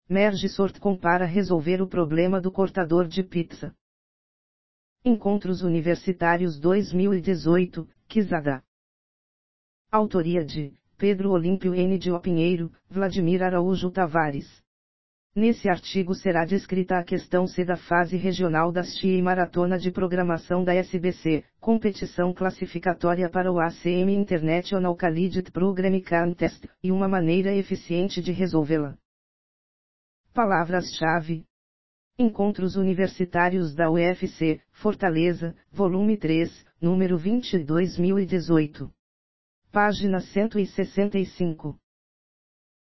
Merge Sortcom para resolver o problema do cortador de pizza. Encontros Universitários 2018, Quizada. Autoria de Pedro Olímpio N. de Pinheiro, Vladimir Araújo Tavares. Nesse artigo será descrita a questão C da fase regional da STI e Maratona de Programação da SBC, competição classificatória para o ACM International Candidate Program Contest, e uma maneira eficiente de resolvê-la. Palavras-chave: Encontros Universitários da UFC, Fortaleza, volume 3, número 20, 2018. Página 165.